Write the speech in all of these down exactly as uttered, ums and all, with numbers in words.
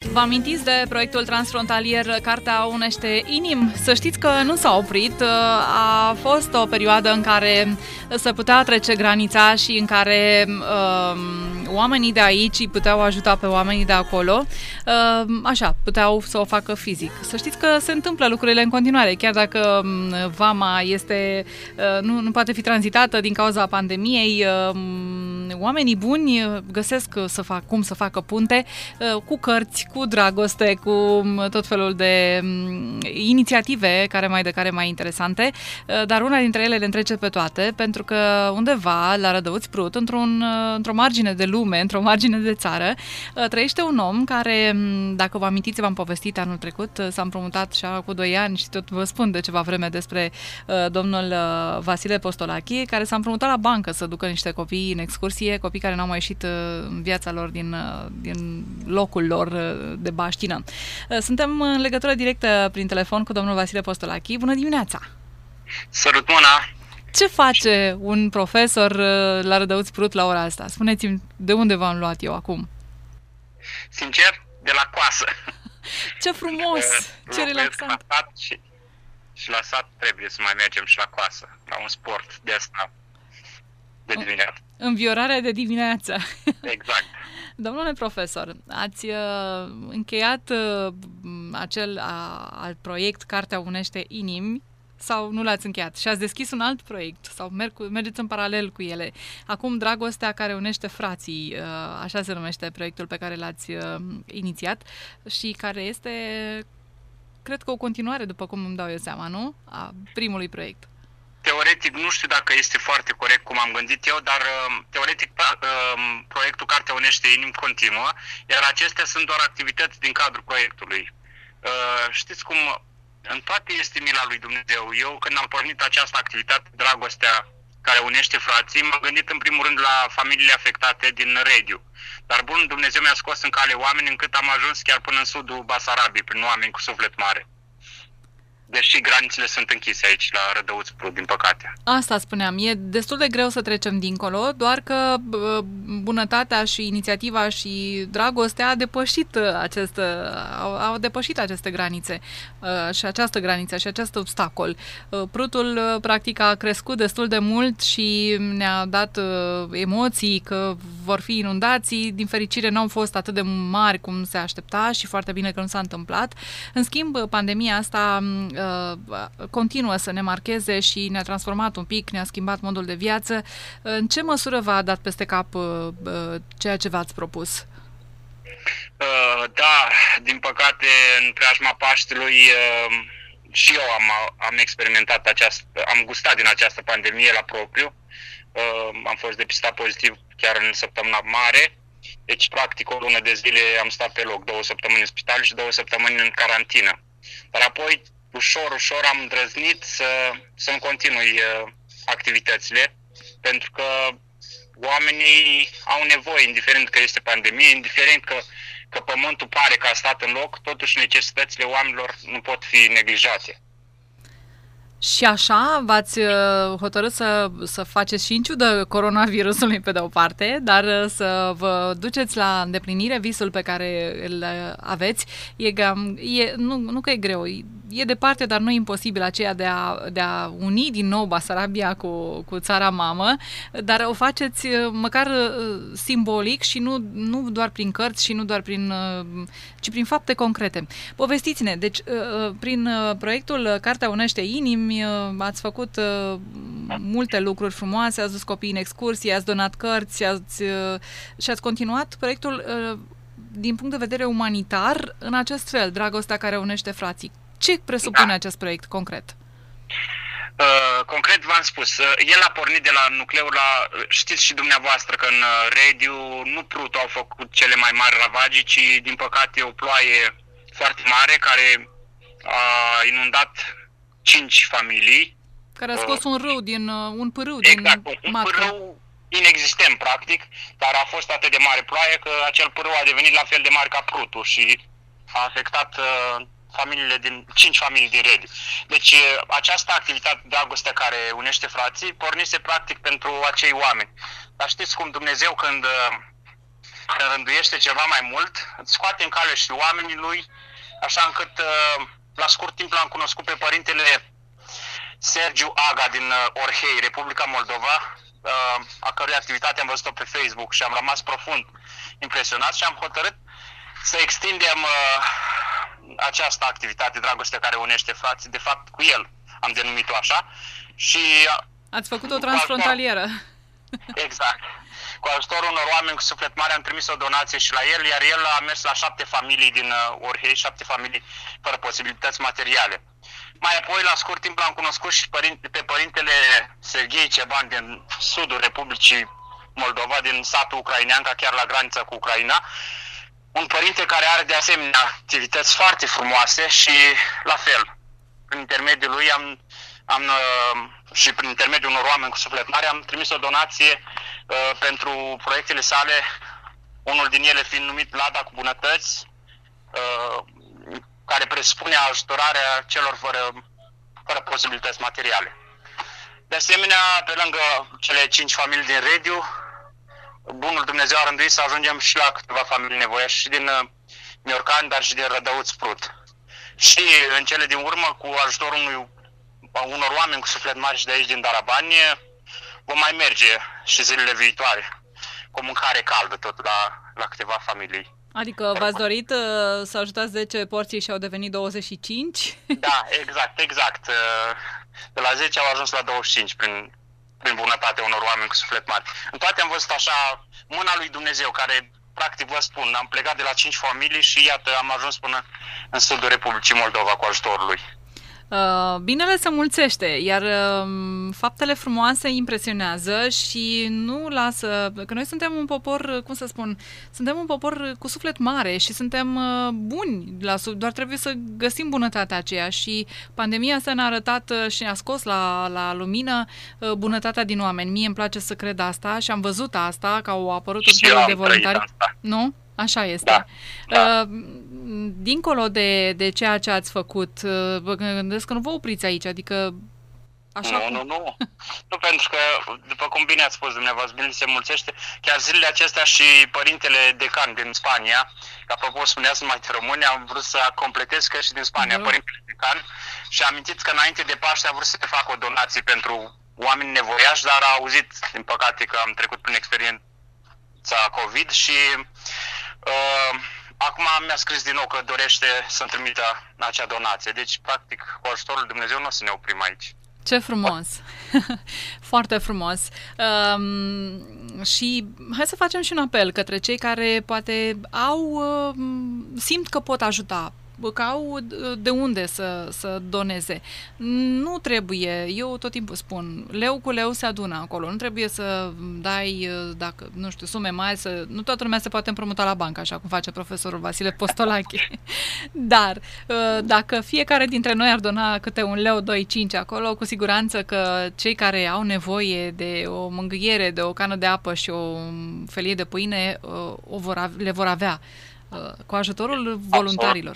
Vă amintiți de proiectul transfrontalier Cartea unește inimi? Să știți că nu s-a oprit. A fost o perioadă în care se putea trece granița și în care uh, oamenii de aici puteau ajuta pe oamenii de acolo. Uh, așa, puteau să o facă fizic. Să știți că se întâmplă lucrurile în continuare, chiar dacă vama este, uh, nu, nu poate fi tranzitată din cauza pandemiei. Uh, oamenii buni găsesc să fac, cum să facă punte uh, cu cărți, cu dragoste, cu tot felul de um, inițiative care mai de care mai interesante, uh, dar una dintre ele le întrece pe toate, pentru că undeva la Rădăuți Prut, într-un, uh, într-o margine de lume, într-o margine de țară, uh, trăiește un om care, dacă vă amintiți, v-am povestit anul trecut, uh, s-a împrumutat și cu doi ani și tot vă spun de ceva vreme despre uh, domnul uh, Vasile Postolachi, care s-a împrumutat la bancă să ducă niște copii în excursie, copii care n-au mai ieșit uh, în viața lor din, uh, din locul lor uh, de baștină. Uh, suntem în legătură directă prin telefon cu domnul Vasile Postolachi. Bună dimineața! Sărut mâna! Ce face un profesor uh, la Rădăuți Prut la ora asta? Spuneți-mi, de unde v-am luat eu acum? Sincer, de la coasă. Ce frumos! Ce relaxant! La sat și, și la sat trebuie să mai mergem și la coasă, la un sport de asta de dimineață. Înviorarea de dimineață. Exact. Domnule profesor, ați uh, încheiat uh, acel uh, proiect Cartea unește inimi sau nu l-ați încheiat? Și ați deschis un alt proiect sau merg cu, mergeți în paralel cu ele. Acum Dragostea care unește frații, uh, așa se numește proiectul pe care l-ați uh, inițiat și care este, cred că o continuare, după cum îmi dau eu seama, nu? A primului proiect. Teoretic, nu știu dacă este foarte corect cum am gândit eu, dar teoretic proiectul Cartea unește inimi continuă, iar acestea sunt doar activități din cadrul proiectului. Știți cum, în toate este mila lui Dumnezeu. Eu, când am pornit această activitate, Dragostea care unește frații, m-am gândit în primul rând la familiile afectate din Rediu. Dar bun, Dumnezeu mi-a scos în cale oameni încât am ajuns chiar până în sudul Basarabiei, prin oameni cu suflet mare. Deși granițele sunt închise aici, la Rădăuți Prut, din păcate. Asta spuneam. E destul de greu să trecem dincolo, doar că bunătatea și inițiativa și dragostea a depășit acest, au, au depășit aceste granițe și această graniță și acest obstacol. Prutul, practic, a crescut destul de mult și ne-a dat emoții că vor fi inundații. Din fericire, nu au fost atât de mari cum se aștepta și foarte bine că nu s-a întâmplat. În schimb, pandemia asta continuă să ne marcheze și ne-a transformat un pic, ne-a schimbat modul de viață. În ce măsură v-a dat peste cap ceea ce v-ați propus? Da, din păcate, în preajma Paștelui și eu am, am experimentat această, am gustat din această pandemie la propriu. Am fost depistat pozitiv chiar în săptămâna mare. Deci, practic, o lună de zile am stat pe loc, două săptămâni în spital și două săptămâni în carantină. Dar apoi, ușor, ușor am îndrăznit să, să-mi continui uh, activitățile, pentru că oamenii au nevoie, indiferent că este pandemie, indiferent că, că pământul pare că a stat în loc, totuși necesitățile oamenilor nu pot fi neglijate. Și așa v-ați hotărât să, să faceți și în ciudă coronavirusului pe de o parte, dar să vă duceți la îndeplinire visul pe care îl aveți. E, e, nu, nu că e greu, e departe, dar nu e imposibil aceea de a, de a uni din nou Basarabia cu, cu țara mamă, dar o faceți măcar simbolic și nu, nu doar prin cărți și nu doar prin, ci prin fapte concrete. Povestiți-ne, deci prin proiectul Cartea unește inimi ați făcut multe lucruri frumoase, ați dus copiii în excursie, ați donat cărți ați, și ați continuat proiectul din punct de vedere umanitar în acest fel, Dragostea care unește frații. Ce presupune da. acest proiect concret? Uh, concret v-am spus, uh, el a pornit de la nucleul la, știți și dumneavoastră că în uh, Rediu nu Prut au făcut cele mai mari ravagii, ci din păcate o ploaie foarte mare care a inundat cinci familii. Care a scos uh, un râu din, uh, un pârâu exact, din un matcă. pârâu inexistent practic, dar a fost atât de mare ploaie că acel pârâu a devenit la fel de mare ca Prutul și a afectat uh, familiile din, cinci familii din Rediu. Deci această activitate Dragostea care unește frații pornise practic pentru acei oameni. Dar știți cum Dumnezeu când, rânduiește ceva mai mult, îți scoate în cale și oamenii lui, așa încât la scurt timp l-am cunoscut pe părintele Sergiu Aga din Orhei, Republica Moldova, a cărui activitate am văzut-o pe Facebook și am rămas profund impresionat și am hotărât să extindem această activitate, dragoste care unește frații, de fapt cu el am denumit-o așa. Și ați făcut o transfrontalieră. Exact. Cu ajutorul unor oameni cu suflet mare am trimis o donație și la el, iar el a mers la șapte familii din Orhei, șapte familii fără posibilități materiale. Mai apoi, la scurt timp, l-am cunoscut și părinte, pe părintele Serghei Ceban din sudul Republicii Moldova, din satul Ucraineanca, chiar la granița cu Ucraina. Un părinte care are de asemenea activități foarte frumoase și la fel, prin intermediul lui am, am, și prin intermediul unor oameni cu suflet mare am trimis o donație uh, pentru proiectele sale, unul din ele fiind numit Lada cu bunătăți, uh, care presupune ajutorarea celor fără, fără posibilități materiale. De asemenea, pe lângă cele cinci familii din Rediu, bunul Dumnezeu a rânduit să ajungem și la câteva familii nevoiașe, și din Miorcani, dar și din Rădăuț Prut. Și în cele din urmă, cu ajutorul unui, unor oameni cu suflet mare și de aici din Darabani, vom mai merge și zilele viitoare cu mâncare caldă tot la, la câteva familii. Adică v-ați dorit uh, să ajutați zece porții și au devenit douăzeci și cinci? Da, exact, exact. De la zece au ajuns la douăzeci și cinci prin, prin bunătatea unor oameni cu suflet mare. În toate am văzut așa mâna lui Dumnezeu, care, practic vă spun, am plecat de la cinci familii și iată, am ajuns până în sudul Republicii Moldova cu ajutorul lui. Uh, binele se mulțește, iar uh, faptele frumoase impresionează și nu lasă, că noi suntem un popor, cum să spun, suntem un popor cu suflet mare și suntem uh, buni, la, doar trebuie să găsim bunătatea aceea și pandemia asta ne-a arătat uh, și ne-a scos la, la lumină uh, bunătatea din oameni. Mie îmi place să cred asta și am văzut asta, că au apărut tot felul de voluntari. Nu? Așa este. Da, da. Uh, dincolo de, de ceea ce ați făcut, uh, vă gândesc că nu vă opriți aici, adică așa... Nu, cum... nu, nu. Nu, pentru că, după cum bine ați spus dumneavoastră, bine se mulțește, chiar zilele acestea și părintele decan din Spania, că apropo spuneați numai de români, am vrut să completez că și din Spania, uh-huh. Părintele decan, și amintiți că înainte de Paște a vrut să facă o donație pentru oameni nevoiași, dar a auzit, din păcate, că am trecut prin experiența COVID și... Uh, acum mi-a scris din nou că dorește să-mi trimită acea donație. Deci, practic, cu ajutorul Dumnezeu nu o să ne oprim aici. Ce frumos! Foarte frumos! Um, și hai să facem și un apel către cei care poate au, uh, simt că pot ajuta, că au de unde să, să doneze. Nu trebuie, eu tot timpul spun, leu cu leu se adună acolo. Nu trebuie să dai, dacă, nu știu, sume mari, să, nu toată lumea se poate împrumuta la bancă, așa cum face profesorul Vasile Postolache. Dar dacă fiecare dintre noi ar dona câte un leu, doi, cinci acolo, cu siguranță că cei care au nevoie de o mângâiere, de o cană de apă și o felie de pâine, o vor, le vor avea cu ajutorul voluntarilor.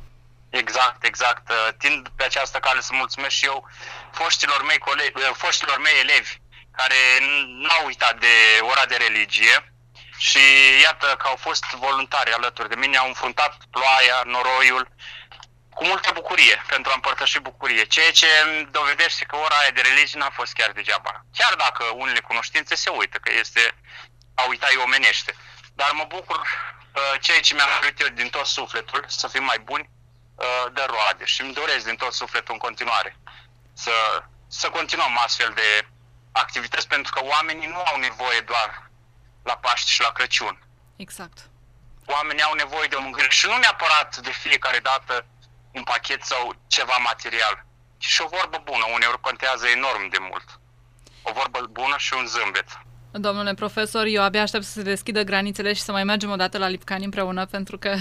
Exact, exact. Tind pe această cale să mulțumesc și eu foștilor mei, colegi, foștilor mei elevi care n-au uitat de ora de religie și iată că au fost voluntari alături de mine, au înfruntat ploaia, noroiul cu multă bucurie pentru a împărtăși bucurie, ceea ce îmi dovedește că ora aia de religie n-a fost chiar degeaba. Chiar dacă unele cunoștințe se uită, că este a uita omenește. Dar mă bucur ceea ce mi-am dorit eu din tot sufletul, să fim mai buni, de roade și îmi doresc din tot sufletul în continuare să, să continuăm astfel de activități, pentru că oamenii nu au nevoie doar la Paști și la Crăciun. Exact. Oamenii au nevoie de o mângâiere și nu neapărat de fiecare dată un pachet sau ceva material, ci și o vorbă bună, uneori contează enorm de mult. O vorbă bună și un zâmbet. Domnule profesor, eu abia aștept să se deschidă granițele și să mai mergem o dată la Lipcani împreună, pentru că,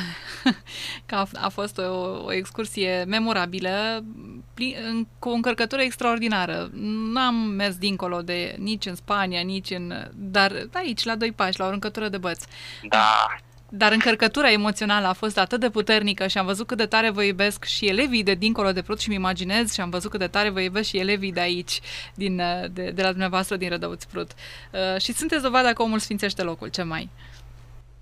că a, a fost o, o excursie memorabilă, plin, cu o încărcătură extraordinară. N-am mers dincolo de nici în Spania, nici în... dar aici, la doi pași, la o încărcătură de băți. Da. Dar încărcătura emoțională a fost atât de puternică și am văzut cât de tare vă iubesc și elevii de dincolo de Prut și-mi imaginez și am văzut cât de tare vă iubesc și elevii de aici, din, de, de la dumneavoastră din Rădăuț Prut. Uh, și sunteți dovada că omul sfințește locul, ce mai?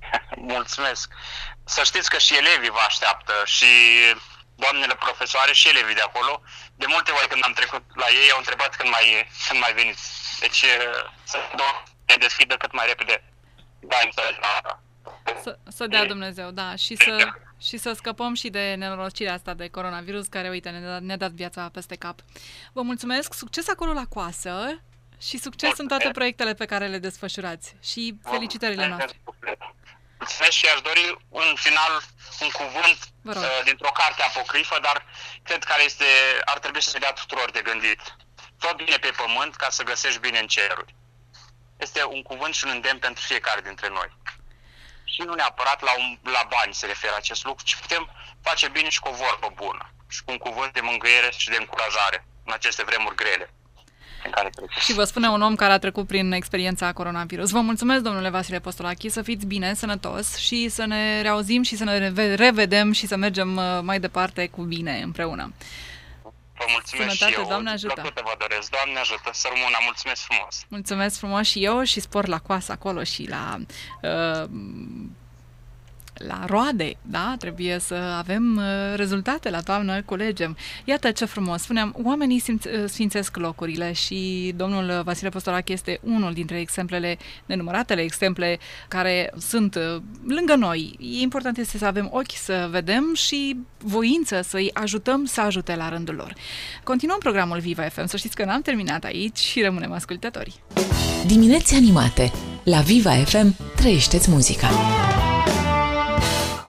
Mulțumesc. Să știți că și elevii vă așteaptă și doamnele profesoare și elevii de acolo. De multe ori când am trecut la ei au întrebat când mai, când mai veniți. Deci să ne deschidă cât mai repede. Da, la... Să, să dea Dumnezeu, da, și să, și să scăpăm și de nenorocirea asta de coronavirus care, uite, ne-a, ne-a dat viața peste cap. Vă mulțumesc, succes acolo la coasă și succes mulțumesc în toate proiectele pe care le desfășurați și felicitările noastre. Mulțumesc și aș dori în final un cuvânt uh, dintr-o carte apocrifă, dar cred că este, ar trebui să se dea tuturor de gândit. Fă bine pe pământ ca să găsești bine în ceruri. Este un cuvânt și un îndemn pentru fiecare dintre noi. Și nu neapărat la, un, la bani se referă acest lucru, ci putem face bine și cu o vorbă bună și cu un cuvânt de mângâiere și de încurajare în aceste vremuri grele. În care și vă spune un om care a trecut prin experiența coronavirus. Vă mulțumesc, domnule Vasile Postolachi, să fiți bine, sănătos și să ne reauzim și să ne revedem și să mergem mai departe cu bine împreună. Vă mulțumesc. Sănătate, și eu. Doamne ajută. Vă doresc. Doamne ajută. Să rămână. Mulțumesc frumos. Mulțumesc frumos și eu și spor la coasă acolo și la uh, la roade, da? Trebuie să avem rezultate la toamnă, culegem. Iată ce frumos. Spuneam, oamenii sfințesc locurile și domnul Vasile Postolachi este unul dintre exemplele, nenumăratele exemple care sunt lângă noi. E important este să avem ochi să vedem și voință să-i ajutăm să ajute la rândul lor. Continuăm programul Viva F M. Să știți că n-am terminat aici și rămânem ascultători. Dimineți animate. La Viva F M trăiește-ți muzica.